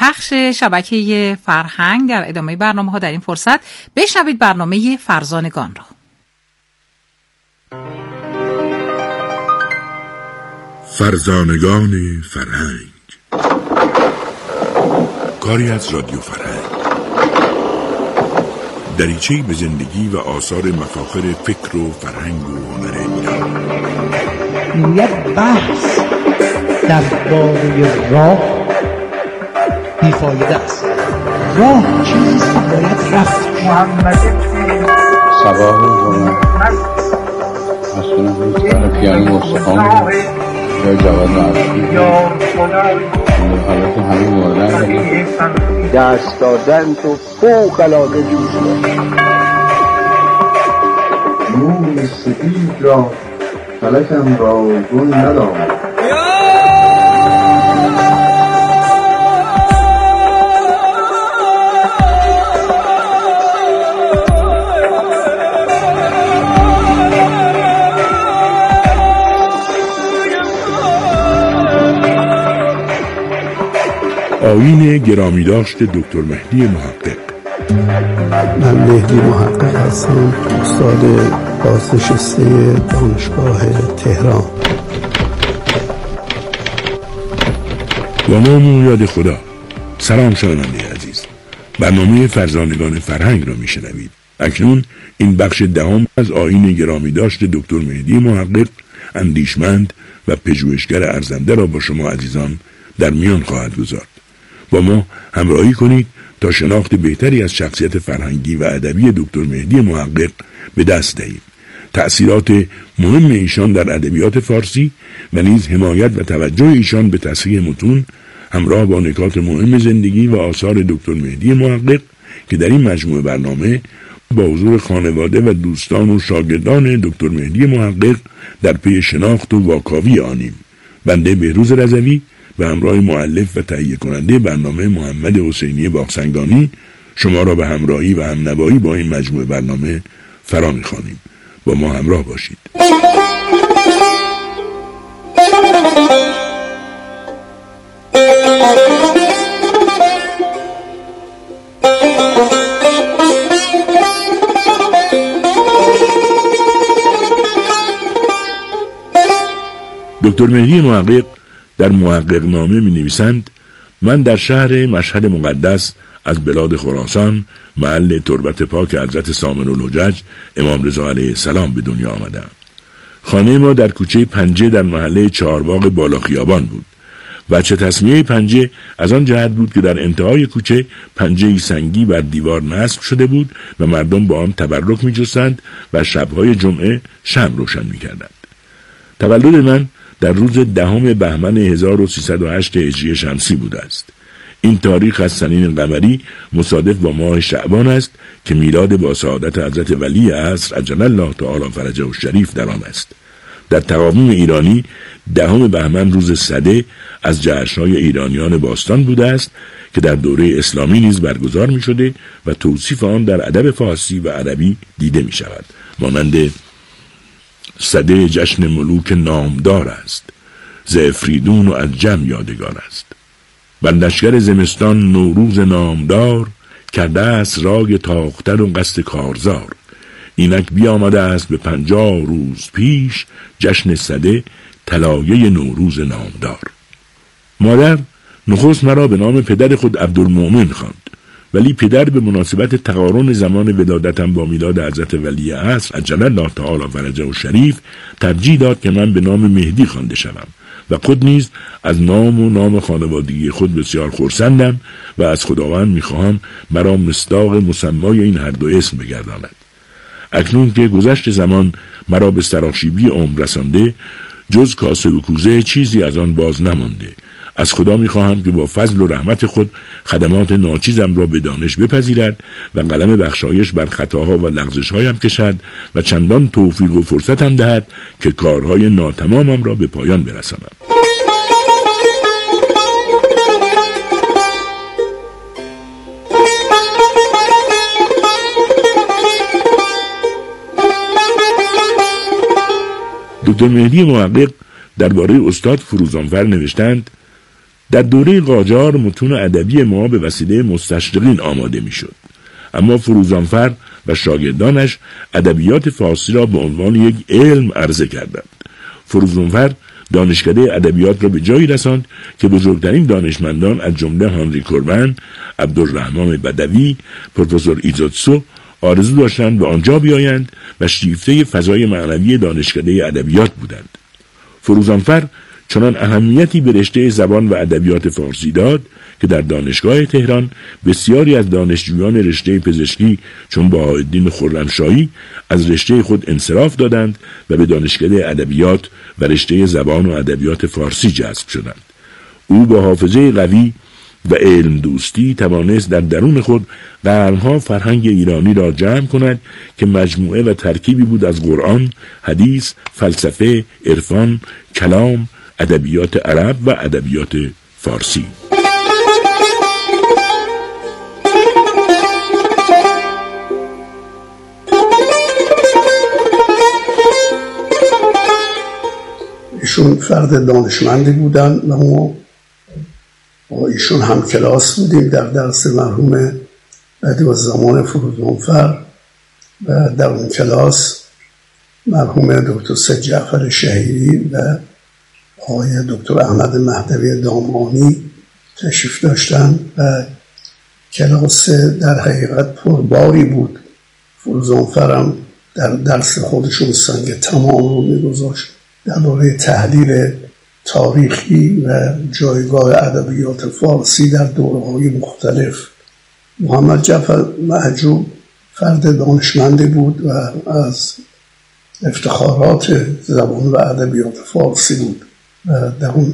پخش شبکه فرهنگ در ادامه برنامه ها در این فرصت بشنوید برنامه فرزانگان را. فرزانگان فرهنگ، کاری از رادیو فرهنگ، دریچه‌ای به زندگی و آثار مفاخر فکر و فرهنگ و هنر ایران. یک بحث درباره راه بیفایده است. راه چیزیست که باید رفت. محمد صباح روزانه مسئولان روزگار پیانو مستقام یا جواد معروفی حالت همه موردن دست دادن تو فوق العاده جوش نور سپید را فلکم را گل ندامد. آیین گرامی داشت دکتر مهدی محقق. من مهدی محقق هستم، استاد بازنشسته دانشگاه تهران. با نام و یاد خدا. سلام شنونده عزیز، برنامه فرزانگان فرهنگ را میشنوید. اکنون این بخش دهم از آیین گرامی داشت دکتر مهدی محقق، اندیشمند و پژوهشگر ارزنده را با شما عزیزان در میان خواهد گذارد. با ما همراهی کنید تا شناخت بهتری از شخصیت فرهنگی و ادبی دکتر مهدی محقق به دست دهیم. تأثیرات مهم ایشان در ادبیات فارسی و نیز حمایت و توجه ایشان به تصحیح متون همراه با نکات مهم زندگی و آثار دکتر مهدی محقق که در این مجموعه برنامه با حضور خانواده و دوستان و شاگردان دکتر مهدی محقق در پی شناخت و واکاوی آنیم. بنده بهروز رضوی به همراه مؤلف و تهیه کننده برنامه محمد حسینی باغسنگانی شما را به همراهی و همنوایی با این مجموعه برنامه فرا می‌خوانیم. با ما همراه باشید. دکتر مهدی محقق در محقق نامه می نویسند: من در شهر مشهد مقدس از بلاد خراسان محل تربت پاک حضرت سامن الحجج امام رضا علیه السلام به دنیا آمدم. خانه ما در کوچه پنجه در محله چهارباغ بالا خیابان بود. وجه تسمیه پنجه از آن جهت بود که در انتهای کوچه پنجه‌ای سنگی بر دیوار نصب شده بود و مردم با آن تبرک می جستند و شبهای جمعه شمع روشن می کردند. تولد من در روز 10 بهمن 1308 هجری شمسی بوده است. این تاریخ از سنین قمری مصادف با ماه شعبان است که میلاد با سعادت حضرت ولی عصر عجل الله تعالی فرجه الشریف در آن است. در تقاویم ایرانی 10 بهمن روز سده از جشن‌های ایرانیان باستان بوده است که در دوره اسلامی نیز برگزار می شده و توصیف آن در ادب فارسی و عربی دیده می شود. مانند سده جشن ملوک نامدار است، ز افریدون و از جم یادگار است. بر لشکر زمستان نوروز نامدار، کرده است رای تاختر و قصد کارزار. اینک بیامده است به 50 روز پیش، جشن سده طلایه نوروز نامدار. مادر نخست مرا به نام پدر خود عبدالمؤمن خواند، ولی پدر به مناسبت تقارن زمان ولادتم با میلاد حضرت ولی عصر عجل الله تعالی فرجه الشریف ترجیح داد که من به نام مهدی خوانده شوم و خود نیز از نام و نام خانوادگی خود بسیار خرسندم و از خداوند میخواهم مرا مصداق مسمای این هر دو اسم بگرداند. اکنون که گذشت زمان مرا به سراشیبی عمر رسانده، جز کاسه و کوزه چیزی از آن باز نمانده. از خدا میخواهم که با فضل و رحمت خود خدمات ناچیزم را به دانش بپذیرد و قلم بخشایش بر خطاها و لغزشهایم کشد و چندان توفیق و فرصتم دهد که کارهای ناتمامم را به پایان برسانم. دکتر مهدی محقق درباره استاد فروزانفر نوشتند: در دوره قاجار متون ادبی ما به وسیله مستشرقین آماده میشد، اما فروزانفر و شاگردانش ادبیات فارسی را به عنوان یک علم عرضه کردند. فروزانفر دانشکده ادبیات را به جایی رساند که بزرگترین دانشمندان از جمله هانری کوربن، عبدالرحمن بدوی، پروفسور ایزوتسو آرزو داشتند به آنجا بیایند و شیفته فضای معنوی دانشکده ادبیات بودند. فروزانفر چنان اهمیتی به رشته زبان و ادبیات فارسی داد که در دانشگاه تهران بسیاری از دانشجویان رشته پزشکی چون بهاءالدین خرمشاهی از رشته خود انصراف دادند و به دانشکده ادبیات و رشته زبان و ادبیات فارسی جذب شدند. او با حافظه قوی و علم دوستی توانست در درون خود قرنها فرهنگ ایرانی را جمع کند که مجموعه و ترکیبی بود از قرآن، حدیث، فلسفه، عرفان، کلام، ادبیات عرب و ادبیات فارسی. ایشون فرد دانشمندی بودن و ما با ایشون هم کلاس بودیم در درس مرحوم بدیعالزمان فروزانفر و در اون کلاس مرحوم دکتر سید جعفر شهیدی و آقای دکتر احمد مهدوی دامغانی تشریف داشتن و کلاس در حقیقت پرباری بود. فروزانفرم در درس خودشون سنگ تمام رو می‌گذاشت درباره تحلیل تاریخی و جایگاه ادبیات فارسی در دوره‌های مختلف. محمد جعفر محجوب فرد دانشمندی بود و از افتخارات زبان و ادبیات فارسی بود و در اون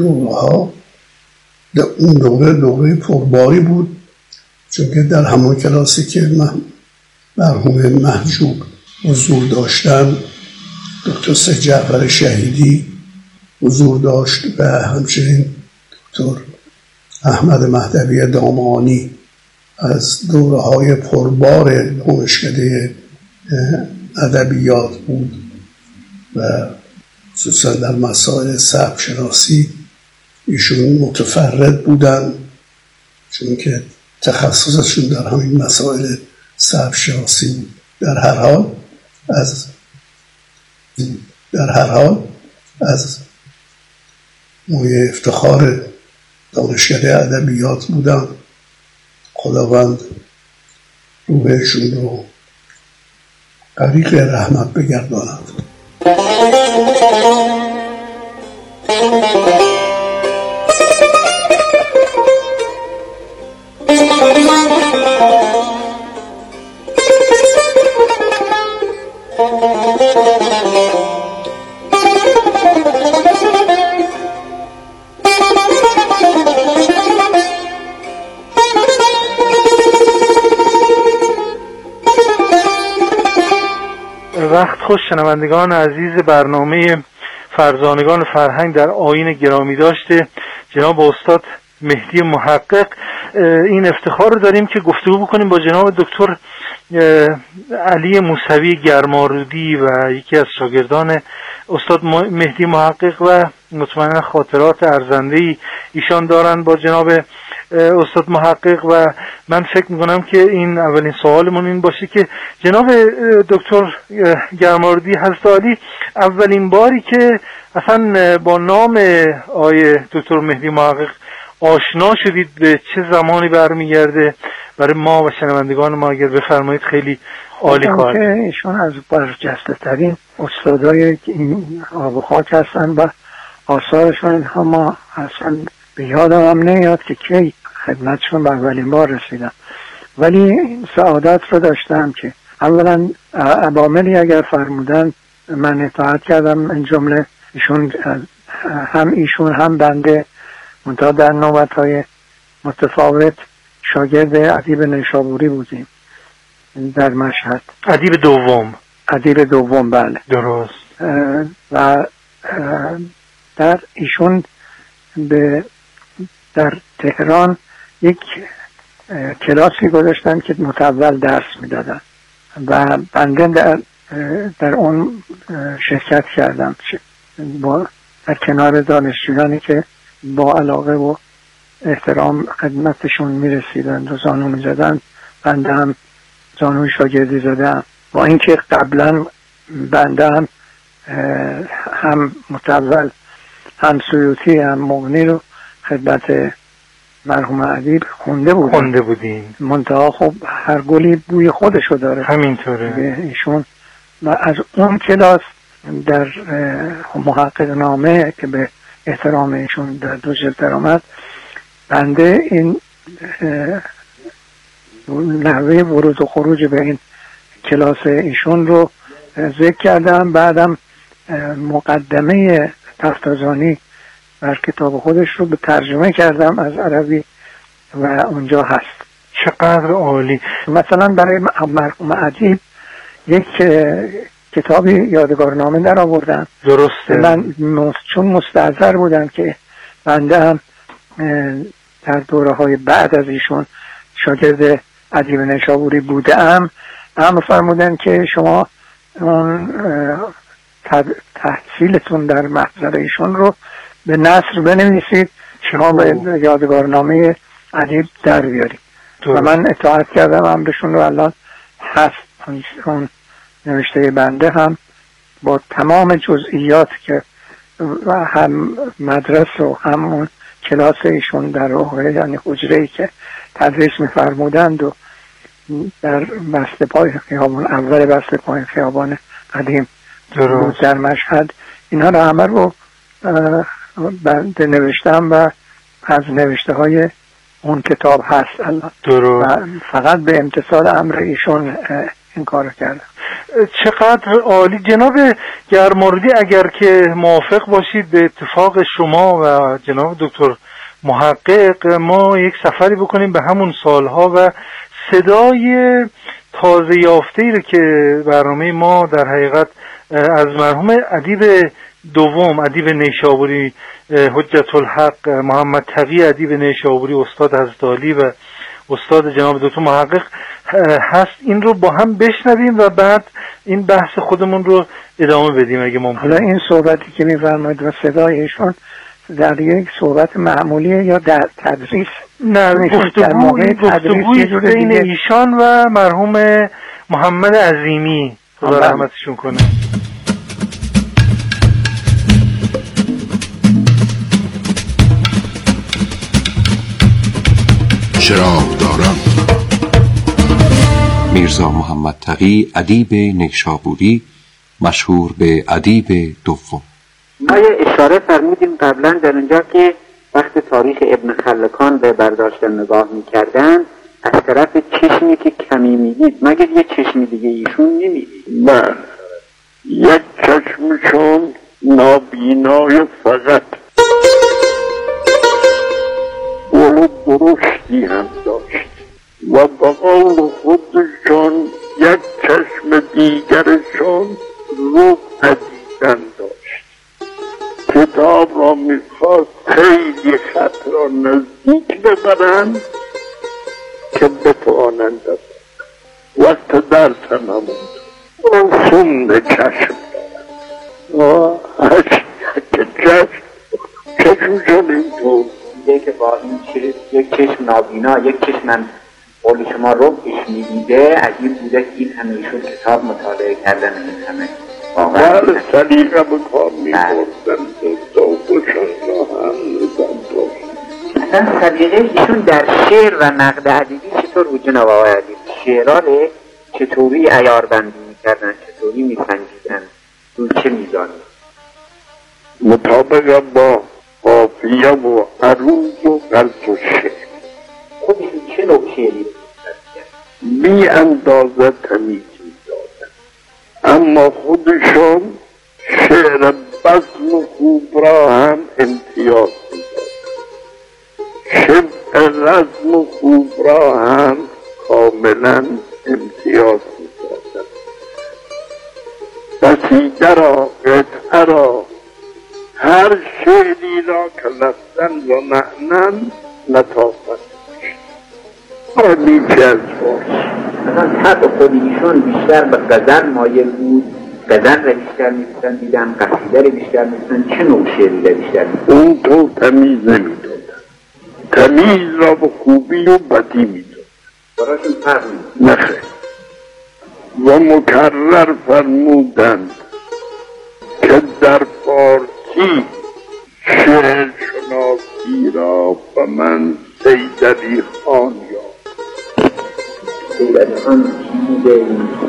دوره پرباری بود، چون که در همون کلاسی که مرحوم محجوب حضور داشتن دکتر سید جعفر شهیدی حضور داشت و همچنین دکتر احمد مهدوی دامغانی از دوره‌های پربار دانشکده ادبیات بود و خصوصا در مسائل سبک شناسی ایشون متفرد بودن، چون که تخصصشون در همین مسائل سبک شناسی بود. در هر حال از موی افتخار دانشکده ادبیات بودن. خداوند روحشون رو غریق رحمت بگرداند. وقت خوش شنوندگان عزیز برنامه فرزانگان فرهنگ در آیین گرامی داشته جناب استاد مهدی محقق، این افتخار رو داریم که گفتگو بکنیم با جناب دکتر علی موسوی گرمارودی و یکی از شاگردان استاد مهدی محقق و مطمئنا خاطرات ارزنده‌ای ایشان دارن با جناب استاد محقق و من فکر میکنم که این اولین سوالمون این باشه که جناب دکتر گرمارودی حضرت عالی اولین باری که اصلا با نام آیه دکتر مهدی محقق آشنا شدید به چه زمانی برمیگرده؟ برای ما و شنوندگان ما اگر بفرمایید خیلی عالی خواهد. ایشون از برجسته ترین استادای این آب و خاک هستن و آثارشون هم اصلا به یادم هم نمیاد که کی خدمتشون به اولین بار رسیدم، ولی این سعادت رو داشتم که اولا عواملی اگر فرمودن من اطاعت کردم، این جمله ایشون هم بنده منتها در نوبت‌های متفاوت شاگرد ادیب نیشابوری بودیم در مشهد. ادیب دوم بله درست. و در ایشون در تهران یک کلاسی گذاشتن که متول درس میدادن و بنده در اون شرکت کردم در کنار دانشجویانی که با علاقه و احترام خدمتشون میرسیدند و زانو میزدند، بنده هم زانوی شاگردی زدم. با اینکه قبلا بنده هم متول هم سیوطی هم مغنی رو خدمت مرحوم ادیب خونده بودیم. منتها خب هر گلی بوی خودشو داره. همینطوره. ایشون و از اون کلاس در محقق نامه که به احترام ایشون در 2 جلد درآمد، بنده این نحوه ورود و خروج به این کلاس ایشون رو ذکر کردم. بعدم مقدمه تفتازانی بر کتاب خودش رو به ترجمه کردم از عربی و اونجا هست. چقدر عالی. مثلا برای مرحوم ادیب یک کتابی یادگارنامه در آوردم. درسته. من چون مستحضر بودم که بنده هم در دوره های بعد از ایشون شاگرد ادیب نیشابوری بودم، هم فرمودن که شما اون تحصیلتون در محضر ایشون رو به نثر بنویسید، شما به یادگارنامه ادیب در بیارید. و من اطاعت کردم امرشون رو. الان هست اون نوشته بنده هم با تمام جزئیات که و هم مدرسه و هم اون کلاس ایشون در واقع، یعنی حجره‌ای که تدریس می‌فرمودند و در بسته پای خیابان، اول بسته پای خیابان قدیم بود در مشهد، اینا رو همه رو بنده نوشتم و از نوشته های اون کتاب هست الان. و فقط به امتثال امر ایشون این کارو کردم. چقدر عالی. جناب گرماردی، اگر که موافق باشید به اتفاق شما و جناب دکتر محقق، ما یک سفری بکنیم به همون سالها و صدای تازه یافته‌ای رو که برنامه ما در حقیقت از مرحوم ادیب دوم، ادیب نیشابوری حجت الحق محمد تقی ادیب نیشابوری، استاد حضرت عالی و استاد جناب دکتر محقق هست، این رو با هم بشنویم و بعد این بحث خودمون رو ادامه بدیم اگه ممکنه. حالا این صحبتی که می‌فرمایید و صدایشون در یک صحبت معمولیه یا در تدریس؟ نه، گفتگوی بین ایشان و مرحوم محمد عظیمی، خدا رحمتشون کنه. چراغداران. میرزا محمد تقی ادیب نیشابوری، مشهور به ادیب دوم. ما یه اشاره فرمودیم قبلا در اونجا که وقت تاریخ ابن خلکان به برداشتن نگاه میکردن، از طرف چشمی که کمی میدید، مگر یه چشمی دیگه ایشون نمیدید؟ نه، یک چشمشون نابینای فقط اولو درشتی هم داشت و با قول خودشون یک چشم دیگرشون رو پدیدن داشت. کتاب را میخواست خیلی خط را نزدیک ببرن که بتوانند وقت درس نموند اون سند چشم چشمشون اینطور دیگه که با این یک چشم نابینا، یک چشم قول شما ربش میدیده، عجیب بوده که این همه ایشون کتاب مطالعه کردن، این همه واقعا سلیقه به کار میبردن دوبشون را هم نزن. اصلا سلیقه ایشون در شعر و نقد ادبی چطور بود جناب آقای ادیب؟ شعران چطوری عیاربندی میکردن، چطوری میسنجیدن، روی چه میزانی؟ مطابق با قافیه و عروض و غلط و شعر. خودشون چه نوع شعری بی اندازه تمیز میدادن، اما خودشون شعر بزم خوب را هم امتیاز میدادن، شبه رزم خوب را هم کاملا امتیاز میدادن. قصیده را، قطعه را، هر شعری را که لفظاً و معناً لطافت داشت. عالیفی از فارس. مثلا طبع خود ایشون بیشتر به غزل مایل بود، غزل را بیشتر می‌گفتن، دیدم قصیده را بیشتر می‌گفتن، چه نوع شعری را بیشتر می‌گفتن؟ اون تو تمیز نمی‌دادن. تمیز تمیز را به خوبی و بدی میداد. براشون فرق نخیر. و مکرر فرمودند که در فارسی شعر شناسی را به من سید علی خان یاد. سید علی خان چیده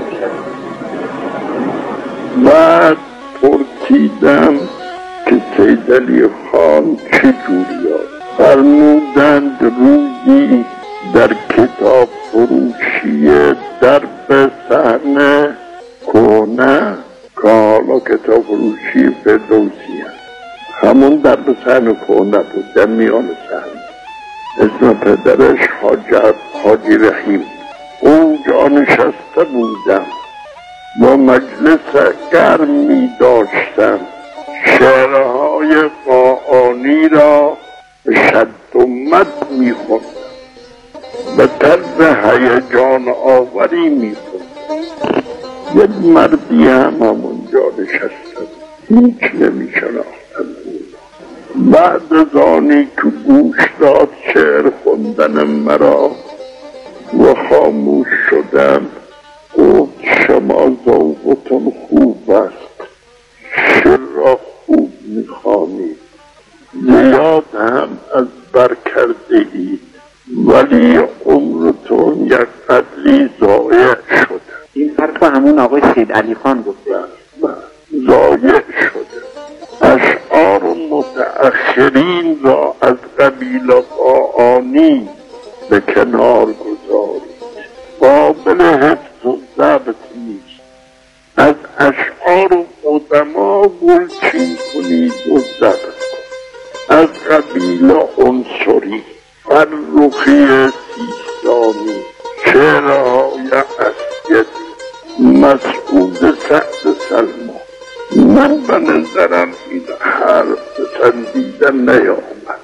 بعد پرسیدم که سید علی خان چجوری یاد؟ فرمودند روزی در کتاب فروشی در به صحنه کنه که حالا کتاب فروشی فردوسی هست، همون در به صحنه کنه بود در میان صحنه، اسم پدرش حاجی رحیم. اونجا نشسته بودم و مجلس گرمی داشتم، شعرهای قاآنی را به شد و مد میخوندم، به طرز هیجان آوری میخوندم. یک مردی هم همونجا نشسته، هیچ نمیشناختم. بعد از آنی که گوش داد شعر خوندن مرا و خاموش شدم، گفت شما ذوقتون خوب است، شعر را خوب میخوانید، زیاد هم از بر کرده اید، ولی عمرتون یک قدری ضایع شده. این حرف همون آقای سید علی خان گفته. ضایع شده. اشعار متأخرین را از قبیل قاآنی به کنار گذارید، قابل حفظ و ضبط نیست. از اشعار قدما گلچین کنید و ضبط کنید. از قبیل عنصری، فرخی سیستانی، شعرهای اسکری، مسعود سعد سلمان. من به نظرم این حرف پسندیدن نیامد،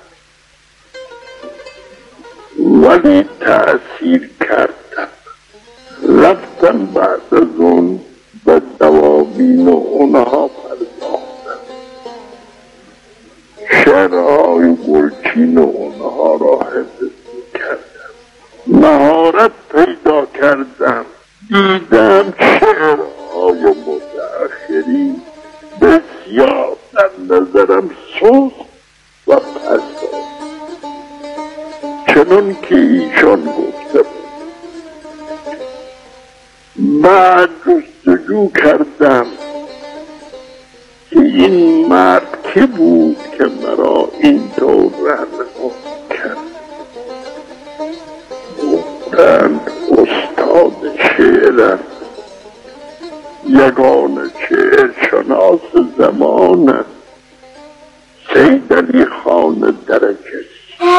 ولی تأثیر کردم. رفتم بعد از اون به دواوین و اونها پرداختم، شعرهای گلچین و اونها را حفظ کردم، مهارت پیدا کردم. دیدم شعرهای متأخرین بسیار در نظرم سست و پست، چنان که ایشان گفته بود. بعد جستجو کردم که این مرد که بود که مرا این طور رهنمایی کرد. گفتند استاد شعر، یگانه شعر شناس زمان، سید علی خان درکش.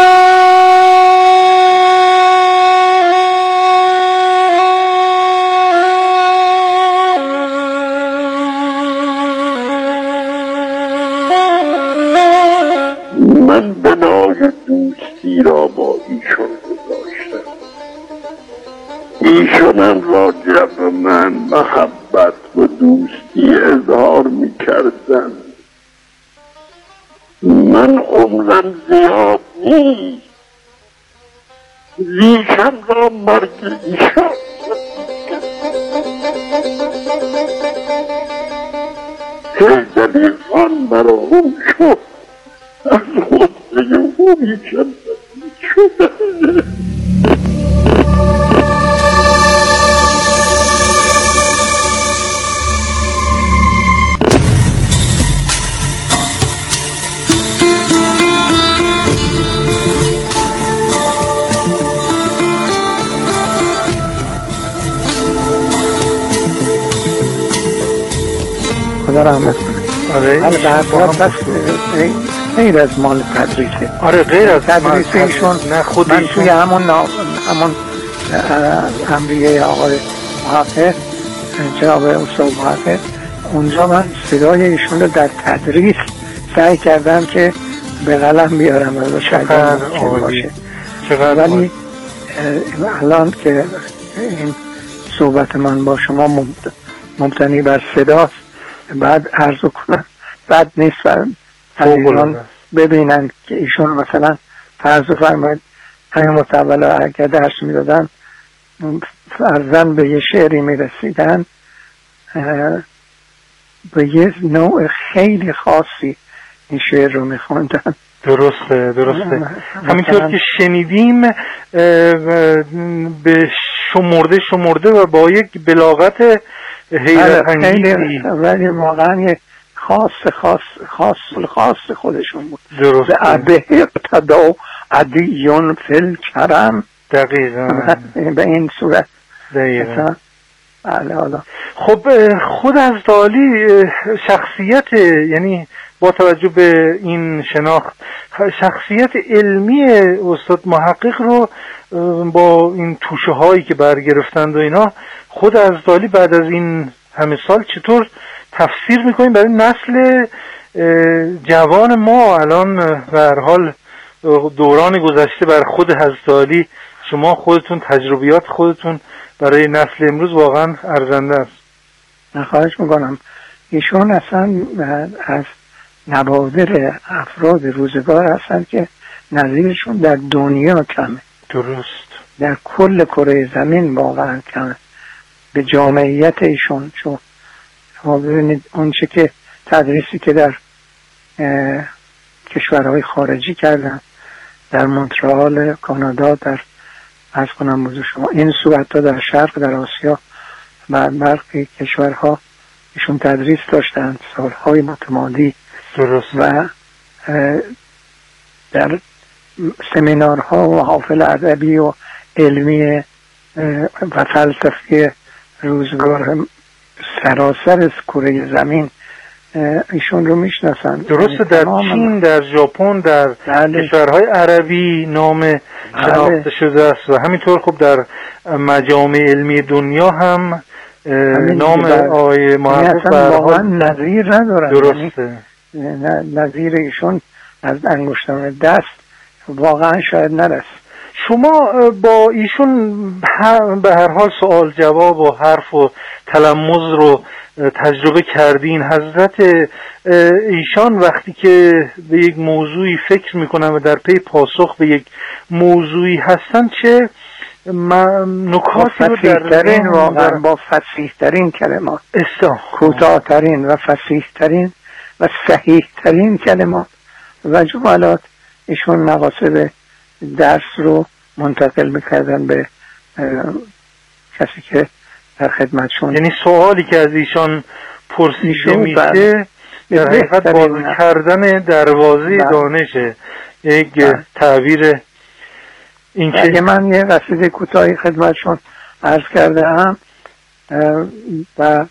من بنای دوستی را با ایشان گذاشتم، ایشانم راجع به من محبت و دوستی اظهار می‌کردند. من عمرم زیاد نیست، ریشم را مرگ ایشان سید علی خان مرحوم شد، از غصه او ریشم شده. خدا رحمت کنه. آره بس غیر از مال تدریسه. آره غیر از تدریس ایشون. نه خود من توی همون امریه آقای محقق، جناب استاد محقق، اونجا من صدای ایشون رو در تدریس سعی کردم که به قلم بیارم و شاید باشه. ولی الان که این صحبت من با شما مبتنی بر صداست، بعد عرض کنم بعد نیست عزیزان ببینن که ایشون مثلا فرض فرمایید همین متولا اگر درس میدادن فرزن به یه شعری میرسیدن به یه نوع خیلی خاصی این شعر رو میخوندن. درسته همینطور که شنیدیم به شمرده و با یک بلاغت حیرت انگیزی، ولی واقعا یه خاص خودشون بود. درسته. به اقتدا عدیون فل کرم، دقیقا به این صورت. دقیقا. حالا خب خود حضرتعالی شخصیت، یعنی با توجه به این شناخت، شخصیت علمی استاد محقق رو با این توشه هایی که برگرفتند و اینا، خود حضرتعالی بعد از این همه سال چطور تفسیر میکنیم برای نسل جوان ما الان؟ به هر حال دوران گذشته بر خود حضرتعالی، شما خودتون تجربیات خودتون برای نسل امروز واقعا ارزنده است. خواهش میکنم. ایشون اصلا از نوادر افراد روزگار هستند که نظیرشون در دنیا کمه. درست. در کل کره زمین واقعا کمه به جامعیت ایشون. چون شما ببینید اون چه که تدریسی که در کشورهای خارجی کردن، در مونترال کانادا، در از کنم بزرگ شما این صورت ها در شرق، در آسیا و برخی کشورها ایشون تدریس داشتند سالهای متمادی. درست. و در سمینارها و محافل ادبی و علمی و فلسفی روزگار سراسر از کره زمین ایشون رو میشناسند. درسته. در چین، در ژاپن، در کشورهای عربی نام شناخته شده است و همینطور خب در مجامع علمی دنیا هم نام آقای محقق واقعا نظیر ندارد. درسته. نظیر ایشون از انگشتان دست واقعا شاید نرسه. شما با ایشون به هر حال سوال جواب و حرف و تلمذ رو تجربه کردین. حضرت ایشان وقتی که به یک موضوعی فکر میکنن و در پی پاسخ به یک موضوعی هستن، چه نکاتی رو در واقعا با فصیح‌ترین کلمات، کوتاه‌ترین و فصیح‌ترین و صحیح‌ترین کلمات و جملات ایشون مقاصد درس رو منتقل میکردن به کسی که در خدمتشون. یعنی سوالی که از ایشان پرسیده میشه در حقیقت باز کردن دروازه دانشه. یک تعبیر این که اگه من یه قصیده کوتاهی خدمتشون عرض کرده هم و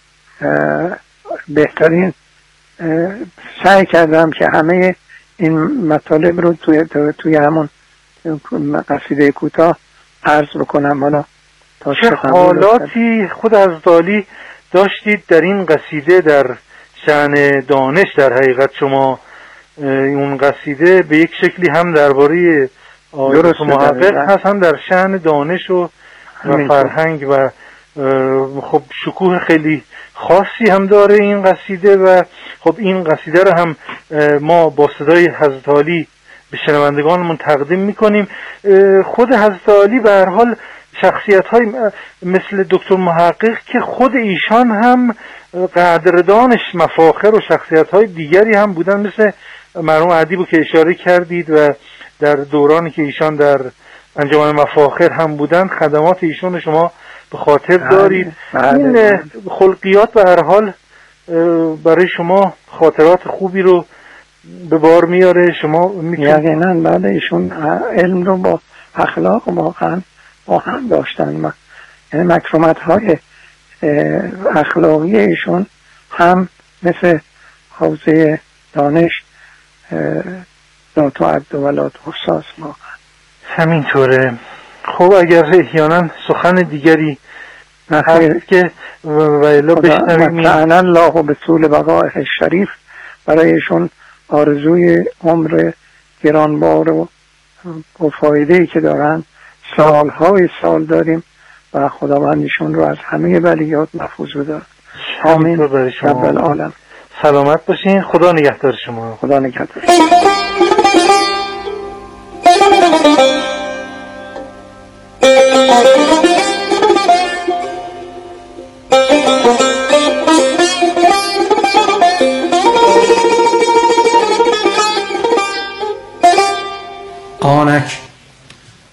بهترین سعی کردم که همه این مطالب رو توی همون قصیده کوتاه عرض بکنم. حالا چه حالاتی خود حضرتعالی داشتید در این قصیده در شأن دانش؟ در حقیقت شما اون قصیده به یک شکلی هم درباره آیات محقق هست، هم در شأن دانش و فرهنگ و خب شکوه خیلی خاصی هم داره این قصیده. و خب این قصیده رو هم ما با صدای حضرتعالی به شنوندگانمون تقدیم میکنیم. خود حضرتعالی به هر حال شخصیت های مثل دکتر محقق که خود ایشان هم قدردانش مفاخر و شخصیت های دیگری هم بودن، مثل مرحوم ادیبو که اشاره کردید و در دورانی که ایشان در انجمن مفاخر هم بودن خدمات ایشون شما به خاطر دارید. این خلقیات به هر حال برای شما خاطرات خوبی رو به بار میاره. شما یقینا بعد ایشون علم رو با اخلاق واقعا با هم داشتن. یعنی مکرمات های اخلاقی ایشون هم مثل حوزه دانش لا تعد ولا تحصى واقعا همینطوره. خب اگر احیانا سخن دیگری هست که ویلا بشنویم. متعنا الله به طول بقائه شریف برایشون آرزوی عمر گرانبار و فایده‌ای که دارن سالهای سال داریم و خداوندشون رو از همه بلیات محفوظ بداره. آمین رب العالم. سلامت باشین. خدا نگهدار شما. خدا نگهدار.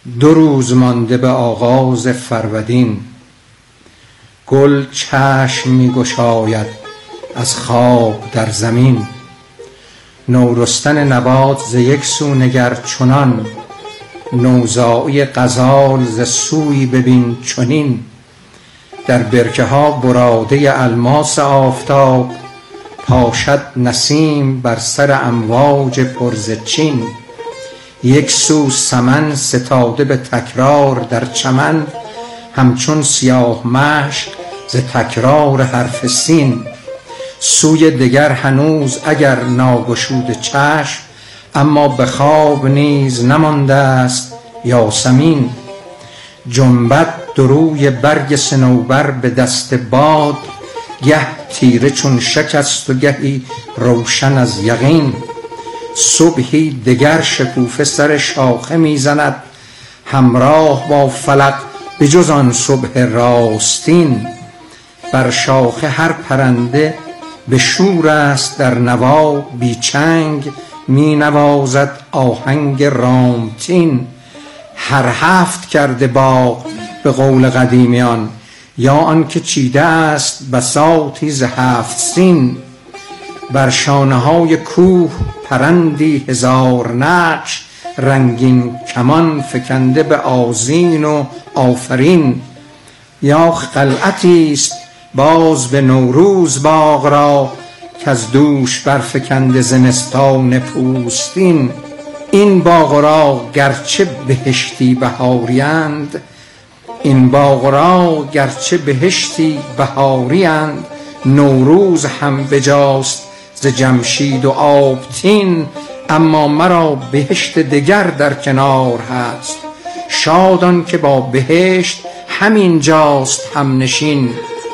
2 روز مانده به آغاز فرودین. گل چشم می گشاید از خواب در زمین. نورستن نبات ز یک سو نگر چنان، نوزایی غزال ز سوی ببین چنین. در برکه ها براده الماس آفتاب، پاشد نسیم بر سر امواج پرز چین. یک سو سمن ستاده به تکرار در چمن، همچون سیاه مشک ز تکرار حرف سین. سوی دگر هنوز اگر ناگشوده چشم، اما به خواب نیز نمانده است یاسمین. جنبد دروی برگ صنوبر به دست باد، گه تیره چون شکست و گهی روشن از یقین. صبحی دگر شکوفه سر شاخه میزند، همراه با فلک به جز آن صبح راستین. بر شاخه هر پرنده به شور است در نوا، بی چنگ می نوازد آهنگ رامتین. هر هفت کرده باغ به قول قدیمیان، یا آن که چیده است بساطی ز 7 سین. بر شانه های کوه پرندی 1000 نقش، رنگین کمان فکنده به آذین و آفرین. یا قلعتی است باز به نوروز باغ را، که از دوش برفکنده زمستان پوستین. این باغ را گرچه بهشتی بهاریند، این باغ را گرچه بهشتی بهاریند، نوروز هم بجاست ز جمشید و آبتین. اما مرا بهشت دگر در کنار هست، شادان که با بهشت همین جاست هم نشین.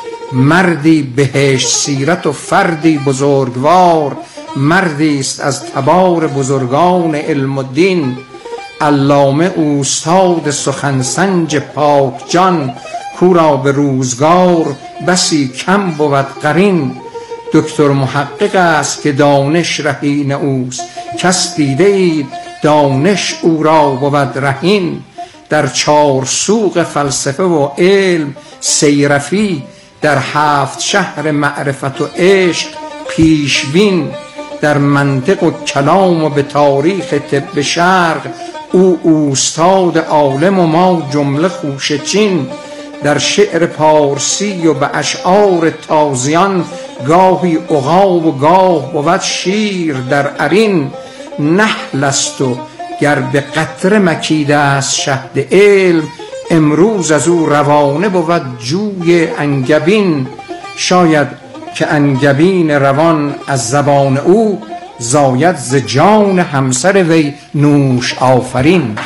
مردی بهشت سیرت و فردی بزرگوار، مردی است از تبار بزرگان علم و دین. علامه اوستاد سخنسنج پاک جان، کو را به روزگار بسی کم بود قرین. دکتر محقق است که دانش رهین اوست، کس دیده اید دانش او را بود رهین. در 4 سوق فلسفه و علم سیرفی، در 7 شهر معرفت و عشق پیشبین. در منطق و کلام و به تاریخ طب شرق، او اوستاد عالم و ما جمله خوشه چین. در شعر پارسی و به اشعار تازیان، گاهی عقاب و گاه بود شیر در عرین. نحل است و گر به قطره مکیده است شهد علم، امروز از او روانه بود جوی انگبین. شاید که انگبین روان از زبان او، زاید ز جان همسر وی نوش آفرین.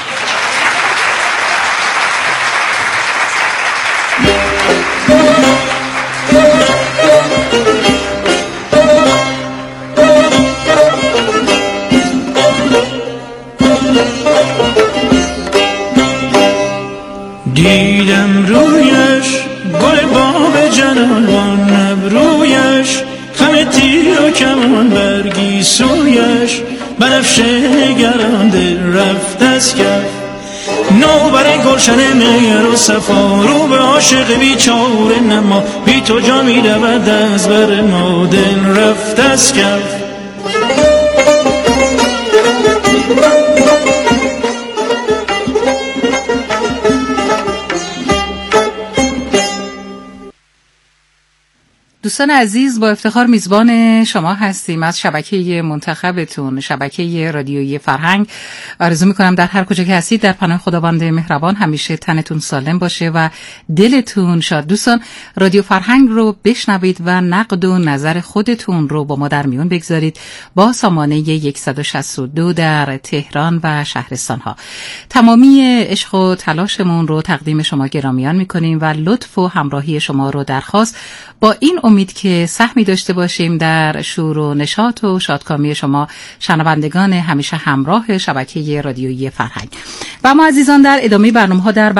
دیدم رویش گل باب جنان، ابرویش خم تیر و کمان، برگی سویش بنفشه نگرانده رفت از کف. نوبر گلشن مهر و صفا، رو به عاشق بیچاره نما، بی تو جا می رود از بر ما، دل رفت از کف. دوستان عزیز، با افتخار میزبان شما هستیم از شبکه منتخبتون، شبکه رادیویی فرهنگ. آرزو میکنم در هر کجا که هستید در پناه خداوند مهربان همیشه تنتون سالم باشه و دلتون شاد. دوستان، رادیو فرهنگ رو بشنوید و نقد و نظر خودتون رو با ما در میون بگذارید با سامانه 162 در تهران و شهرستان ها. تمامی عشق و تلاشمون رو تقدیم شما گرامیان میکنیم و لطف و همراهی شما رو درخواست، با این امید که سهمی داشته باشیم در شور و نشاط و شادکامی شما شنوندگان همیشه همراه شبکه رادیویی فرهنگ. و ما عزیزان در ادامه برنامه‌ها در